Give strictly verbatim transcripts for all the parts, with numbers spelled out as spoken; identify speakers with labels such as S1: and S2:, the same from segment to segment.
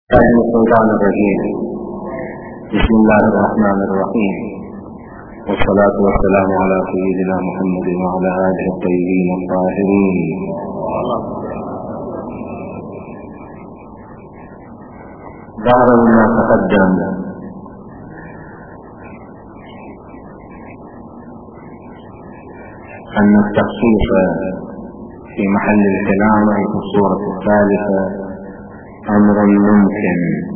S1: من الشيطان الرجيم. بسم الله الرحمن الرحيم، والصلاة والسلام على سيدنا محمد وعلى آله الطيبين الطاهرين. ظهر مما تقدم أن التخصيص في محل الكلام أي في الصورة الثالثة أمر ممكن،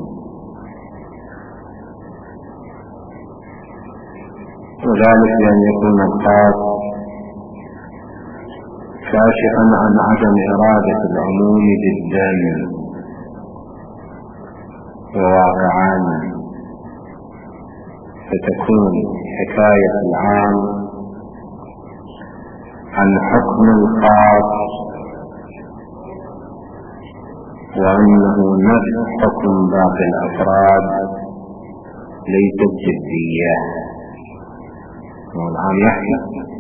S1: وذلك بأن يكون الخاص كاشفا عن عدم إرادة العموم جدا وواقعا، فتكون حكاية العام عن حكم الخاص وأنه نفس حكم باقي الأفراد ليست جدية. والعام يحكي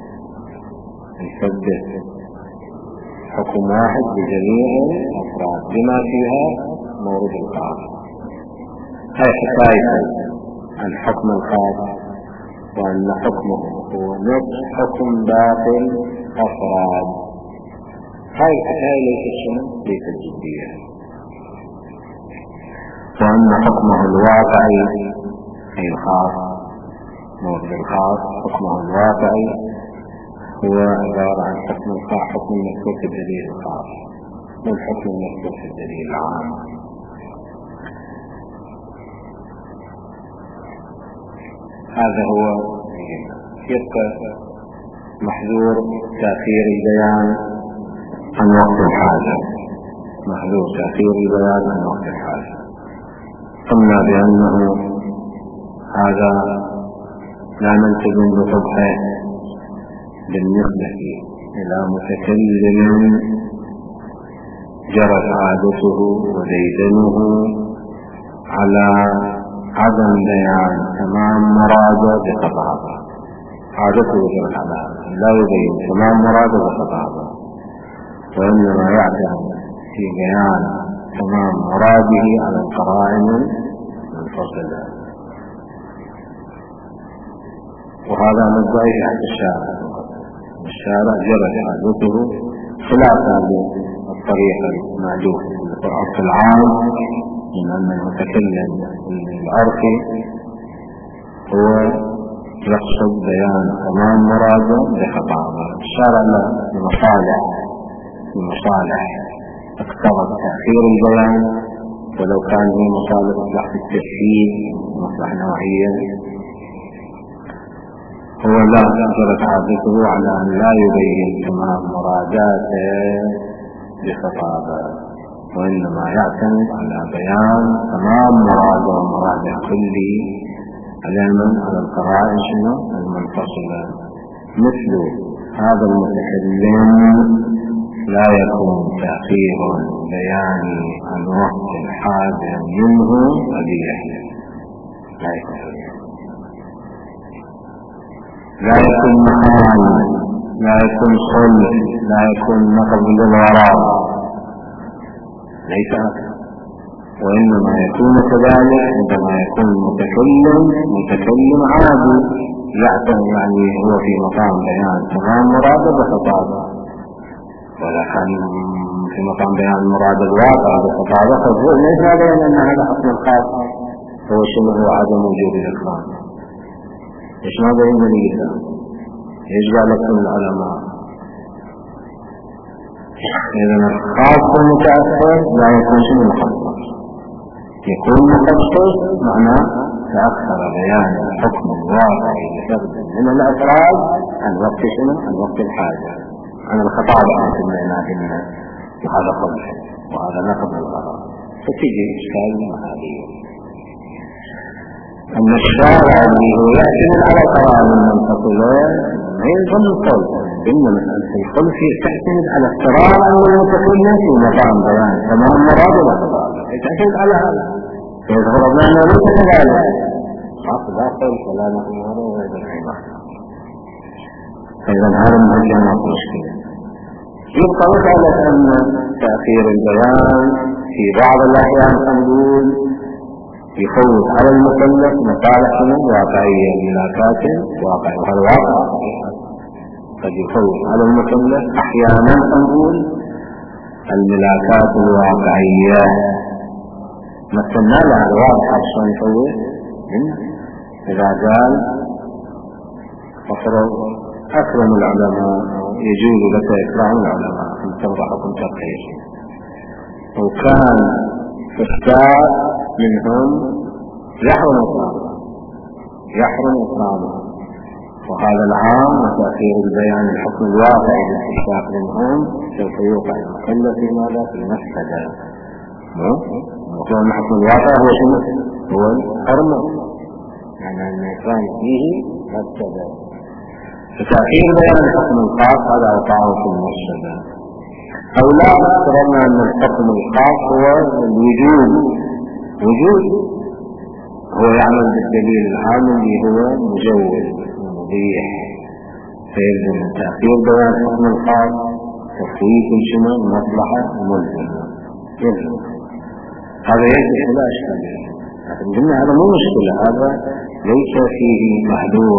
S1: يثبت حكم واحد بجميع الأفراد بما فيها مورد الخاص. هاي حكاية عن حكم الخاص وأن حكمه هو نفس حكم باقي الأفراد. هاي الحكاية ليست شنو؟ ليست جدية. وأن حكمه الواقعي أي الخاص مورد الخاص حكمه الواقعي هو عبارة عن حكم الخاص حكم المذكور في الدليل الخاص والحكم المذكور في الدليل العام. هذا هو. يبقى محذور تأخير البيان عن وقت الحاجة، محذور تأخير البيان عن وقت الحاجة. قلنا بأنه هذا لا نلتزم بصبحه بالنسبة إلى متكلم جرت عادته وديدنه على عدم بيان تمام مراده بخطابه. عادته جرت على لا يبين تمام مراده بخطابه، وإنما يعتمد في بيان تمام مراده على القرائن المنفصلة، وهذا مدعي عند الشارع. الشارع جرت عادته خلافا للطريقة المألوفة في العرف العام من أن المتكلم العرفي هو يقصد بيان تمام مراده بخطابه. الشارع له مصالح مصالح اقتضت تأخير البيان، ولو كان هي مصالح مصلحة التسهيل مصلحة نوعية، هو لا جرت عادته على أن لا يبين تمام مراداته بخطابه، وإنما يعتمد على بيان تمام مراده ومراد الكل علما على القرائن شنو المنفصلة. مثل هذا المتكلم لا يكون تأخير بيان عن وقت الحاجة منه قبيح، لا يكون لا يكون محال، لا يكون صلح، لا يكون نقض للوراء، ليس هذا. وإنما يكون كذلك عندما يكون متكلم متكلم عادي يعتمد، يعني هو في مقام بيان تمام مراده بخطابه، ولكن في مقام بيان مراد الواقع بخطابه فهو ليس هذا أن هذا حكم الخاص هو شنو؟ هو عدم وجود الإكرام. إيش ما بين الإنسان إيش قالت العلماء؟ إذا الخاص المتأخر لا يكون شنو مخصص، يكون مخصص معناه تأخر بيان الحكم الواقعي لفرد من الأفراد عن وقت شنو؟ عن وقت الحاجة، عن الخطاب عن سمعناه، وهذا قبح وهذا نقض الغرض. فتجي إشكال مع هذه أن الشارع اللي هو يعتمد على قرائن المنفصلة ما يلزم القول، إنما مسألة القول فيه تعتمد على افتراض أن المتكلم في مقام بيان تمام مراد وخطابه، تعتمد على هذا. فيظهر أنه ليس كذلك، عقد داخل كلامه هذا وغير الحمار. فإذا هذا المهجم مشكلة. يبقى مسألة أن تأخير البيان في بعض الأحيان نقول يفوت على المكلف مصالح واقعية ملاكات واقعية، وهذا واقع قد يفوت على المكلف أحيانا نقول الملاكات الواقعية. مثلنا لها الواضح عشان يفوت إذا قال أفرض أكرم العلماء يجوز لك إكرام العلماء أن ترضى حكم تقرير، وكان فساد منهم يحرم إكرامه يحرم إكرامه وهذا العام وتأخير البيان الحكم الواقعي للاستشفاق منهم سوف يوقع المكلف في ماذا؟ في مفسدة. وكان الحكم الواقع هو شنو؟ هو الحرمة، يعني أن الإكرام فيه مفسدة. فتأخير بيان الحكم الخاص هذا أوقعه في المفسدة. أو لا افترضنا أن الحكم الخاص هو الوجود وجود هو يعمل بالدليل العام اللي هو مجوز ومبيح، فيلزم تأخير بيان الحكم الخاص تفويت الشمال مصلحة ملزمة يلزم. هذا يجب لا أشكال، لكن قلنا هذا مو مشكلة، هذا ليس فيه محذور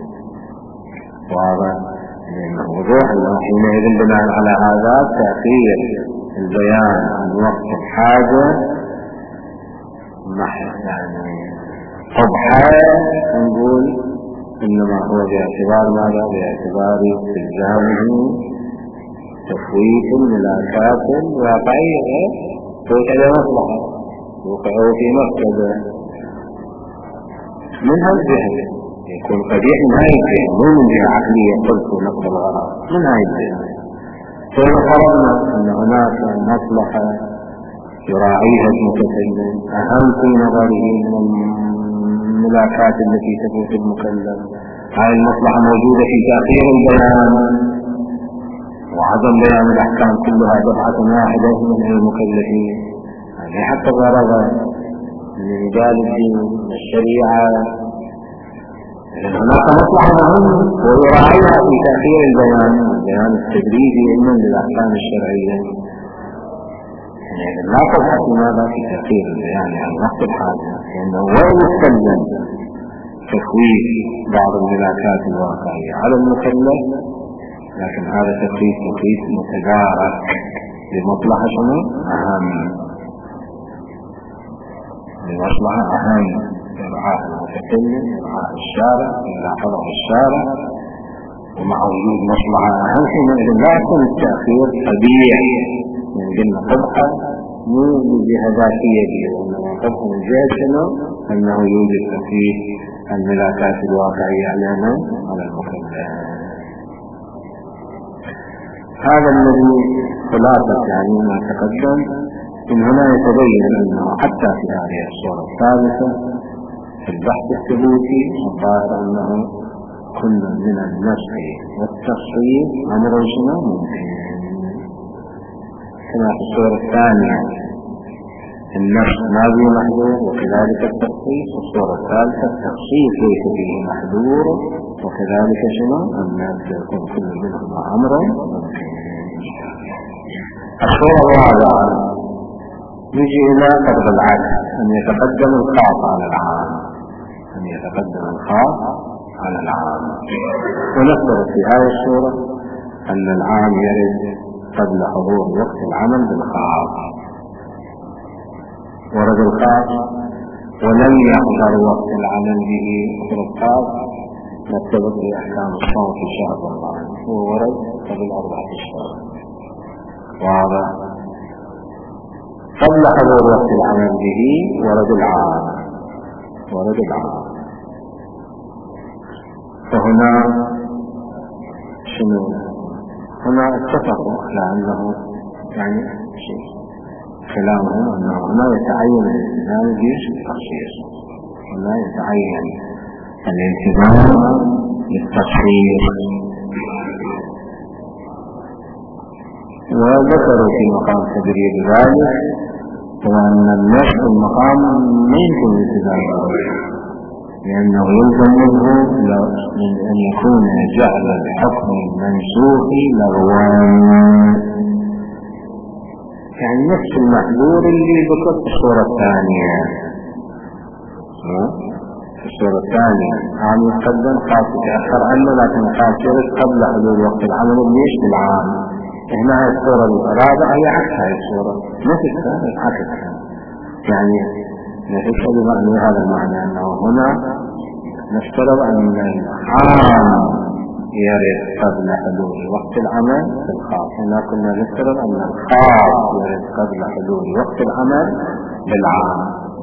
S1: وهذا وضوح أنه حينئذ بناء على هذا تأخير البيان عن وقت الحاجة يعني قبحة نقول إنما هو باعتبار ماذا؟ باعتبار استلزامه تفويت الملاكات الواقعية توقع مصلحة وقعوا في مفسدة من هذا الجهة يكون قبيح من هاي الجهة مو من جهة عقلية قلت نقض الغرض من هاي الجهة. فإذا فرضنا أن هناك مصلحة يراعيها المتكلم أهم في نظره من الملاكات التي تفوت المكلف، هذه المصلحة موجودة في تأخير البيان وعدم بيان الأحكام كلها دفعة واحدة من المكلفين، يعني حتى غرض من رجال الدين والشريعة. إذن هناك مصلحة مهمة ويراعيها في تأخير البيان البيان التدريجي علما للأحكام الشرعية. يعني لا تبحث ماذا في تأخير البيان عن وقت الحاجة، لأنه وإن يستلزم تفويت بعض الملاكات الواقعية على المكلف، لكن هذا تفويت تفويت متدارك لمصلحة شنو؟ أهم لمصلحة أهم يرعاه المتكلم يرعاه الشارع يلاحظه الشارع، ومع وجود مصلحة أهم حينئذ لا يكون التأخير قبيح من قلنا قبحة مو من جهة ذاتية به، وإنما قبحة من جهة شنو؟ أنه يوجد فيه الملاكات الواقعية علينا على المكلف. هذا الذي خلاصة يعني ما تقدم. من هنا يتبين أنه حتى في هذه الصورة الثالثة في البحث الثبوتي الظاهر أنه كل من النسخ والتصحيح أمر شنو ممكن، كما في الصورة الثانية النسخ ما به محذور وكذلك التصحيح، الصورة الثالثة التصحيح ليس به محذور وكذلك شنو الناس يكون كل منهما أمرا ممكن. الصورة الرابعة نجي إلى قدر العكس، أن يتقدم الخاص على العام أن يتقدم الخاص على العام. ونفترض في هذه الصورة أن العام يرد قبل حضور وقت العمل بالخاص، ورد الخاص ولم يحضر وقت العمل به مثل الخاص نتبع بأحكام الصوم في شهر رمضان، هو ورد قبل أربعة أشهر واضح. قبل حضور وقت العمل به ورد العام ورد العام فهنا شنو؟ هنا اتفقوا على أنه يعني شيء كلامهم أنه هنا يتعين الالتزام بالتخصيص، هنا يتعين الالتزام بالتخصيص. وذكروا في مقام تدريب ذلك وأن النص المقام ما يمكن الالتزام لأنه يلزم منه من أن يكون جعل الحكم المنسوخ لغوا، يعني نفس المحذور اللي ذكر في الصورة الثانية الثاني عام يتقدم خاص يتأخر عنه، لكن خاص يرد قبل حدود وقت العمل ليش بالعام. هنا هاي الصورة الرابعة هي عكس هاي الصورة، نفسها عكسها، يعني نفسها بمعنى هذا المعنى أنه هنا نفترض أن العام يرد قبل حدود وقت العمل في الخاص، هنا كنا نفترض أن الخاص يرد قبل حدود وقت العمل بالعام.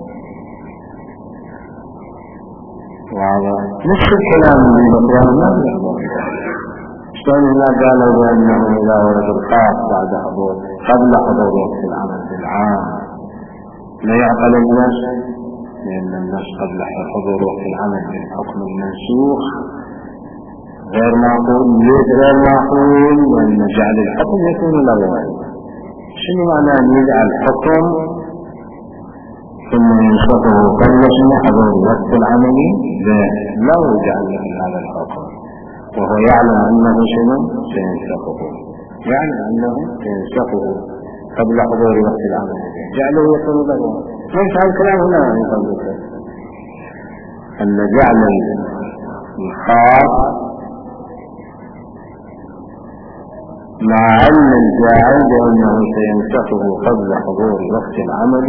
S1: وهذا نفس الكلام اللي بقيامنا شلون هنا قالوا بأنه إذا ورد الخاص بعد حضور قبل حضور وقت العمل بالعام لا يعقل الناس، لأن الناس قبل حضور وقت العمل بالحكم المنسوخ غير معقول. ليش غير معقول؟ لأن جعل الحكم يكون لغوا. شنو معنى أن يجعل الحكم ثم ينشطه قبل شنو حضور وقت العمل؟ لا يجعل له هذا الحكم وهو يعلم أنه شنو سينسخه، يعلم أنه سينسخه قبل حضور وقت العمل، جعله يكون لغوا. ليش هذا الكلام هنا يقول أن جعل الخاص مع علم الجاعل بأنه سينسخه قبل حضور وقت العمل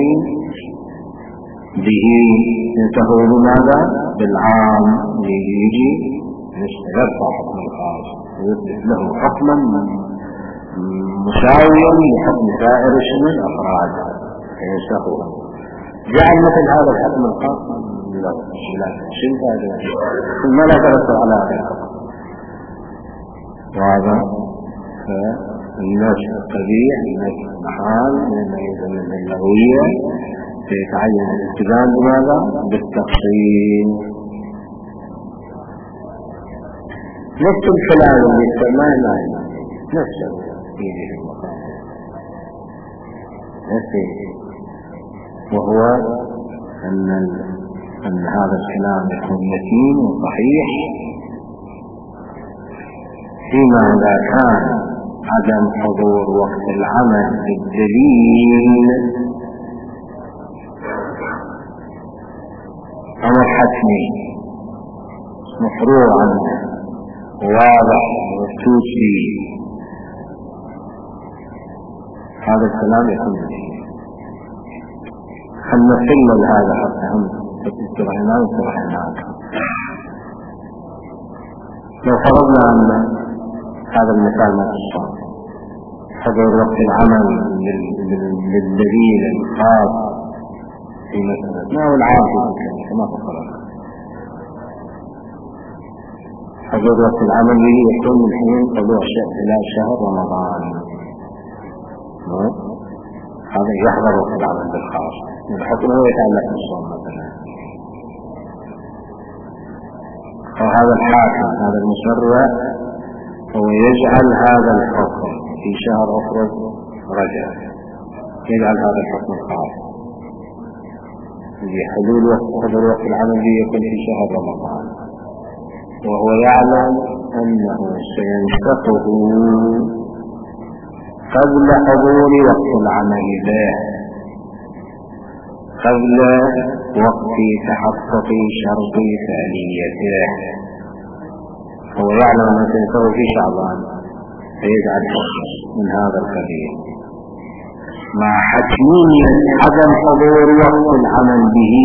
S1: به، ينسخه بماذا؟ بالعام، يجي يرفع حكم الخاص ويثبت له حكما مساويا لحكم سائر شنو الأفراد فينسخه. جعل مثل هذا الحكم الخاص لا شنو هذا ثم لا ترتب على هذا الحكم. وهذا فالناس القبيح الناس محال من اللغوية سيتعين الالتزام بماذا؟ بالتفصيل. نفس الكلام اللي استعملناه نفسه في المقام نفسه، وهو أن أن هذا الكلام يكون متين وصحيح فيما إذا كان عدم حضور وقت العمل بالدليل أمر حتمي مفروع عنه واضح ومفتوش به، هذا الكلام يكون متين. خلنا نحل هذا حتى هم تتبعنا وتتبعناك. لو فرضنا أن هذا المثال ما تصاب حضور وقت العمل للدليل الخاص في مسألة ما هو العاصي كما تفرق، حضور وقت العمل به يكون من حين طلوع إلى شهر رمضان، هذا يحضر وقت العمل بالخاص، الحكم هو يتعلق بالصوم مثلا. وهذا الحاكم هذا المشرع هو يجعل هذا الحكم في شهر أفرد رجب، يجعل هذا الحكم الخاص لحلول وقت حضور وقت العمل به يكون في شهر رمضان، وهو يعلم أنه سينسخه قبل حضور وقت العمل به، قبل وقت تحقق شرط فعليته. هو يعلم أنه سينسخه في شعبان فيجعل حكم من هذا القبيل مع حتمية عدم حضور وقت العمل به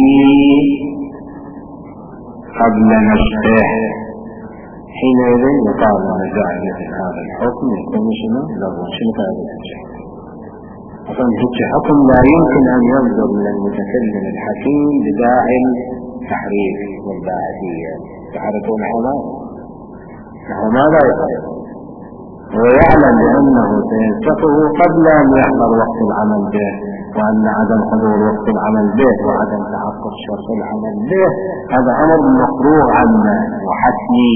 S1: قبل نسخه. حينئذ يقال أن جعل مثل هذا الحكم يكون شنو له شنو هذا الشيء. أصلا هذا حكم لا يمكن أن يصدر من المتكلم الحكيم بداعي التحريف والباعثية. تعرفون هذا؟ فهو ماذا يقول؟ هو يعلم بأنه سينسخه قبل أن يحضر وقت العمل به، وأن عدم حضور وقت العمل به وعدم تحقق شرط العمل به هذا أمر مفروغ عنه وحتمي.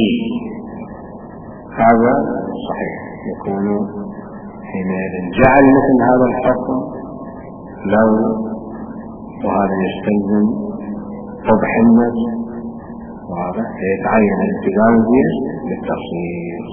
S1: هذا صحيح يكون حينئذ جعل مثل هذا الحكم لو وهذا يستلزم قبح النفس، وهذا سيتعين الالتزام به بالتفصيل.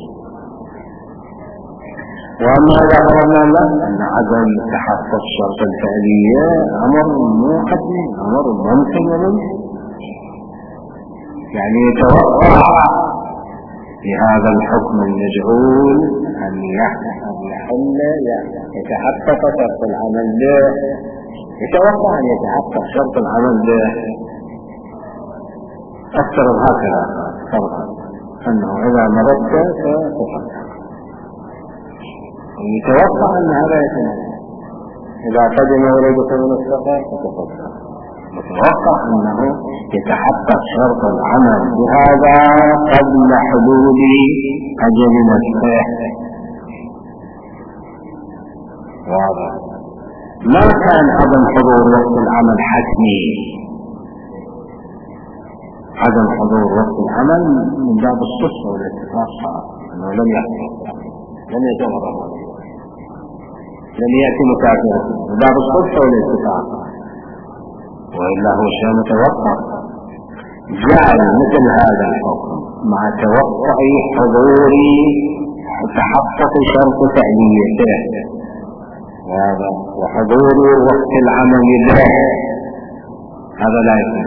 S1: وأما إذا فرضنا له أن عدم تحقق شرط الفعلية أمر مو حتمي، أمر ممكن وممكن، يعني يتوقع لهذا الحكم المجهول أن يحل يتحقق شرط العمل به، يتوقع أن يتحقق شرط العمل به. أفترض هكذا فرضا أنه إذا مرضت ستحقق، يتوقع أن هذا يتنفذ. إذا قدم ولدك من السفر فتحقق، يتوقع أنه يتحقق شرط العمل بهذا قبل حدود أجل نفسه. واضح؟ ما كان عدم حضور وقت العمل حتمي، عدم حضور وقت العمل من باب الصدفة والاتفاق، أنه لم يحصل، لم يتوقع، لم يأتي مكافئا من باب الصدفة والاتفاق، وإلا هو شيء متوقع. جعل مثل هذا الحكم مع توقع حضور تحقق شرط فعليته هذا وحضور وقت العمل له، هذا لا يكون.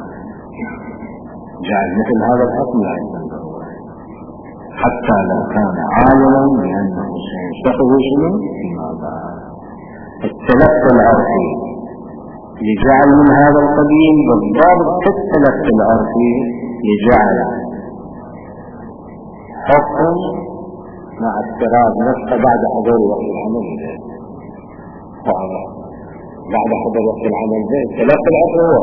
S1: جعل مثل هذا الحكم لا يكون حتى لو كان عالما بأنه سينتقل شنو فيما بعد. التلقي العرفي يجعل من هذا القديم بالضبط كالتلقي العرفي يجعل حكم مع اضطراب نفسه بعد حضور وقت العمل ذلك. بعد حضور وقت العمل ذلك التلقي العرفي هو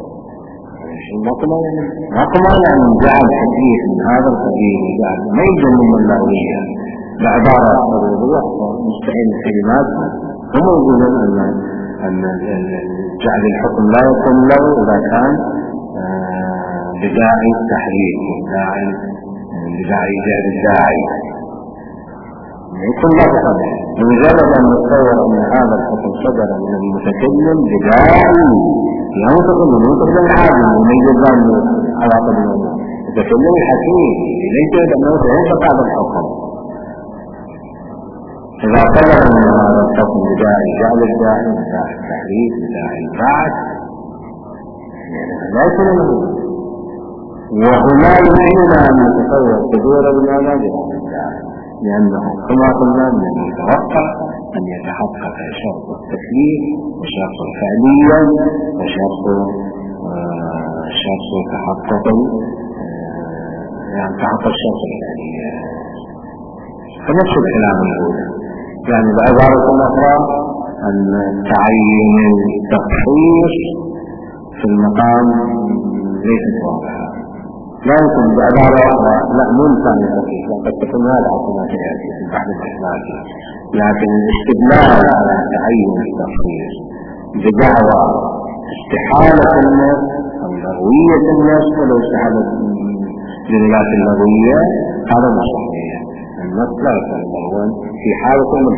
S1: مقمع يعني جعل حديث من هذا القديم، جعل ما يجب من اللغوية بعبارة حضورية مستعين الكلمات. هم يقولون أن أن جعل الحكم لا يكون له إذا كان بداعي التحريك بداعي بداعي جعل الداعي يكون لفظا. بمجرد أن نتصور أن هذا الحكم صدر من المتكلم بداعي ينطق من ينطق العالم ويميز عن عواقب الأمور. المتكلم الحكيم ليس أنه سينطق هذا الحكم. إذا صدر من هذا الحكم بداعي جعل الداعي بداعي التحريك بداعي البعث لا يكون له، وهنا يمكننا أن نتصور صدور بمعنى بداعي الداعي، لأنه كما قلنا من يتوقع أن يتحقق شرط التكليف وشرط الفعلية وشرط آه شرط تحقق آه يعني تحقق شرط الفعلية. فنفس الكلام الأولى يعني بعبارة أخرى أن تعين التخصيص في المقام ليست واضحة. لا يمكن بعبارة أخرى لا ممكن التخصيص قد تكون هذا عقوبة يأتي في بعض الأحوال، لكن الاستدلال على تعين التخصيص بدعوى استحالة الناس أو لغوية الناس ولو استحالة للغات اللغوية هذا مش صحيح. النص لا يكون لغوا في حالة من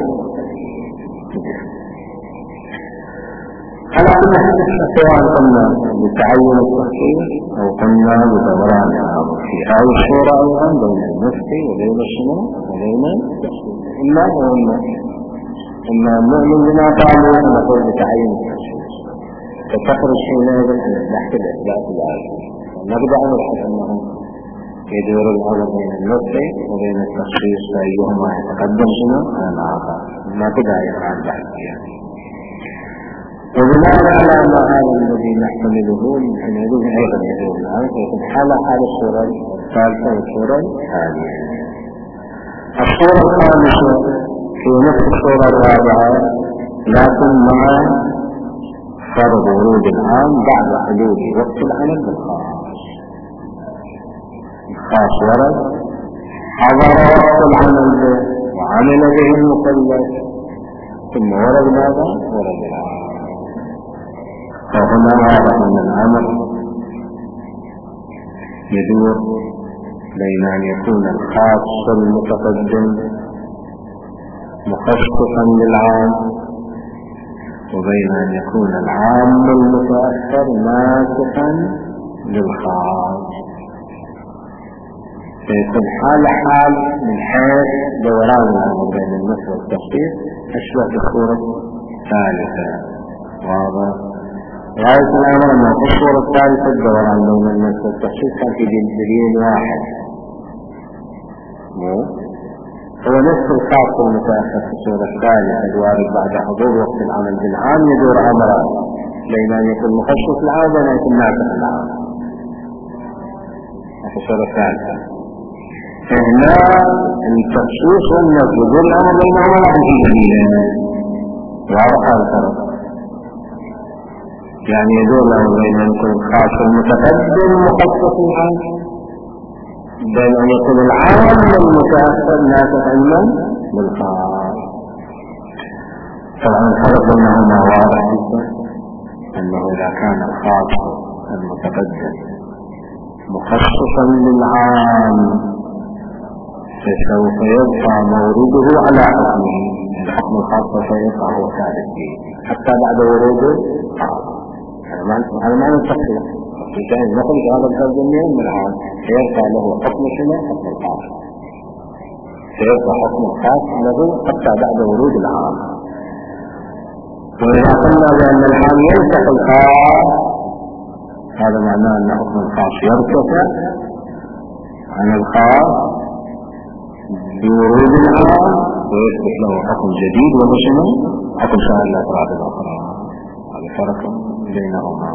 S1: على كل حال سواء قلنا بتعين التخصيص أو قلنا بدوران في هذه الصورة أيضا بين المفتي وبين الشنو وبين التخصيص إما وإما إما نؤمن بما قالوا ونقول بتعين التخصيص فتخرج حينئذ تحت الإثبات الآخر. نبدأ نبحث أنه يدور الأمر بين المفتي وبين التخصيص فأيهما يتقدم شنو على الآخر ما بدأ يفعل بعد يعني. وبناء على ما هذا الذي نحتمله من حينئذ أيضا يدور الآن فيكون حالة حال الصورة الثالثة والصورة الثانية. الصورة الخامسة في نفس الصورة الرابعة لكن مع فرض ورود العام بعد حدود وقت العمل بالخاص. الخاص ورد حضر وقت العمل به وعمل به المكلف ثم ورد ماذا؟ ورد العام. فهنا واضح أن العمل يدور بين أن يكون الخاص المتقدم مخصصا للعام وبين أن يكون العام المتأخر ناسخا للخاص. فيكون حال حال من حيث دوران الأمر بين النص والتخصيص أشبه بالصورة الثالثة. واضح؟ غاية الأمر أنه في الصورة الثالثة الدوران بين الناس والتخصيص كان في دليل واحد، مو هو نفس الخاص المتأخر في الصورة الثالثة الوارد بعد حضور وقت العمل بالعام يدور أمران، بين أن يكون مخصص العام وأن يكون ناسخ العام في الصورة الثالثة. فهنا التخصيص والنفي يدور الأمر بينهما عن في دليلين واضح هذا الفرق، يعني يدور الأمر بين أن يكون الخاص المتقدم مخصص العام، بين أن يكون العام المتأخر ناسخ علما بالخاص. طبعا الفرق بينهما واضح جدا، أنه إذا كان الخاص المتقدم مخصصا للعام فسوف يبقى مورده على حكمه، الحكم الخاص سيبقى هو ثابت به حتى بعد وروده الخاص. هذا معنى التخصيص، الشاهد نخرج هذا الترجمين من العام سيبقى له حكم شنو؟ حكم الخاص، سيبقى حكم الخاص له حتى بعد ورود العام. وإذا قلنا بأن العام ينسخ الخاص هذا معناه أن حكم الخاص يرتفع عن الخاص بورود العام ويثبت له حكم جديد وهو شنو؟ حكم سائر الأفراد الأخرى. هذا فرق بينهما.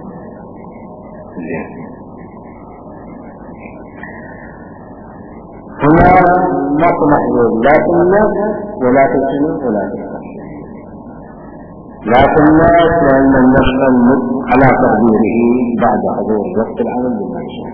S1: هنا نقل محدود لا في النفس ولا في الشنو ولا في التخصيص، لا في النفس لأن النفس على تقديره بعد حضور وقت العمل بالمنشأ،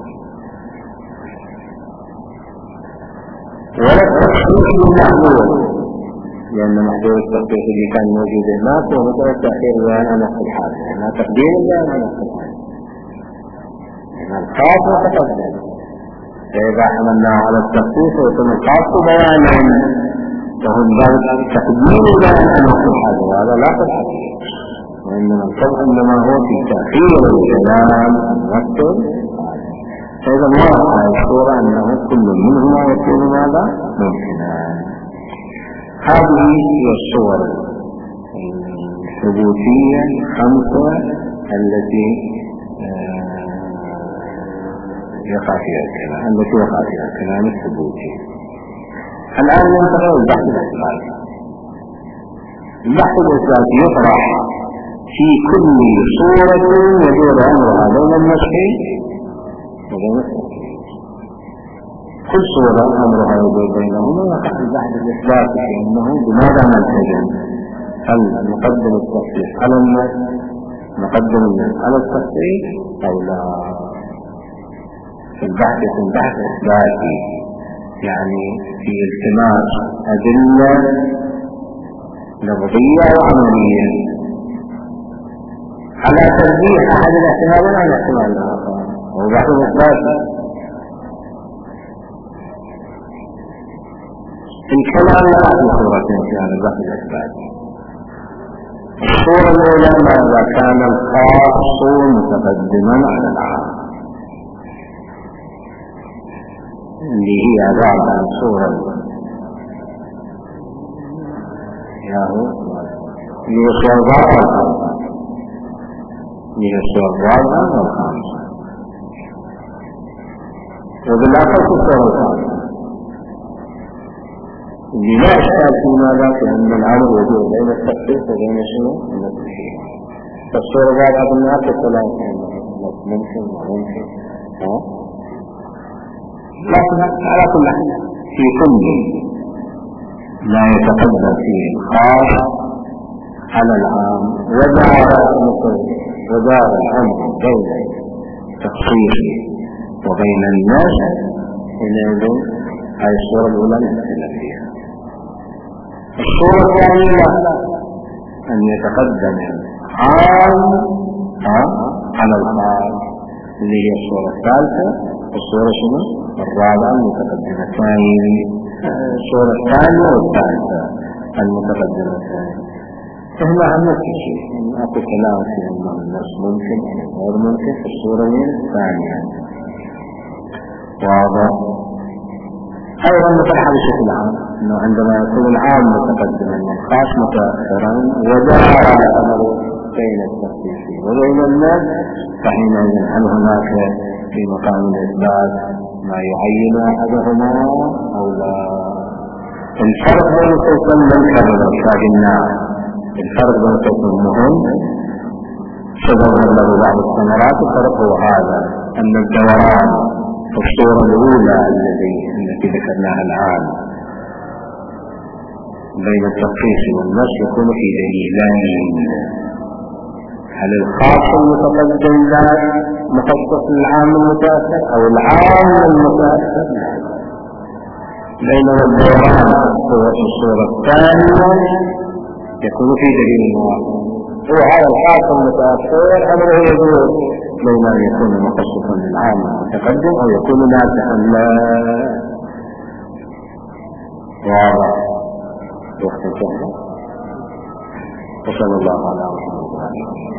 S1: ولا التخصيص بالمحدود لأن محدود التخصيص اللي كان موجود هناك هو مثل التأخير بيان عن نفس الحال، يعني تقدير بيان عن نفس الحال، يعني الخاص وتقدم. فإذا حملناه على التخصيص ويكون الخاص بيانا فهو تقدير بيان عن نفس الحال، وهذا لا تتحقق، وإنما الفرق إنما هو في تأخير الكلام المرتب. فإذا ما رأى الصورة أنه كل منهما يكون ماذا؟ ممكنا. هذه هي الصور الثبوتية الخمسة التي يقع فيها الكلام التي يقع فيها الكلام الثبوتي. الآن ننتقل البحث الإثباتي. البحث الإثباتي يطرح في كل صورة يدور أمرها بين المسح وبين التخصيص. كل صورة أمرها يدور بينهما يقع البحث الإثباتي أنه بماذا نلتزم؟ هل نقدم التخصيص على النص نقدم النص على التخصيص أو لا؟ في البحث في البحث الإثباتي يعني في التماس أدلة لفظية وعملية على ترجيح أحد الاحتمالين عن الاحتمال الآخر، وهو بحث الإثباتي. الكلام لا في صورتين في هذا البحث الإثباتي. الصورة الأولى ماذا كان الخاص متقدما على العام، اللي هي عبارة عن صورة ياهو اللي هي الصورة الرابعة اللي هي الصورة الرابعة والخامسة، وبالآخر في الصورة الخامسة اللي لا إشكال في ماذا في أن العمل يدور بين التخصيص وبين شنو؟ التخصيص. فالصورة الرابعة بالنسبة ثلاثة ممكن وممكن ها؟ لكن على كل حال في كل لا يتقدم فيه الخاص على العام ودار ودار الأمر بين التخصيص وبين الناس حينئذ هذه الصورة الأولى نختلف فيها. الصورة الثانية أن يتقدم العام على الخاص اللي هي الصورة الثالثة، والصورة شنو؟ الرابعة المتقدمتان، الصورة الثانية والثالثة المتقدمتان. فهنا عن نفس الشيء أقول كلام في أنه النفس ممكن أو غير ممكن في الصورة الثانية واضح. أيضا نطرحها بشكل عام أنه عندما يكون العام متقدما والخاص متأخرا ودار الأمر بين التخصيص وبين الناس، فحينئذ هل هناك في مقام الإثبات ما يعين أحدهما أو لا؟ الفرق بين القسم والكرر شاهدناه. الفرق بين القسم مهم سبب له بعض الثمرات. الفرق هو هذا، أن الدوران في الصورة الأولى التي التي ذكرناها الآن بين التخصيص والنص يكون في دليلين: هل الخاص المتقدم لا مخصص للعام المتأثر أو العام المتأثر؟ بينما الدوران في الصورة الثانية يكون في دليل واحد، هو هذا الخاص المتأثر أمره يجوز بين أن يكون مخصصا للعام المتقدم أو يكون ناسخا لا. واضح وقت الجهة. وصلى الله على محمد وعلى آله.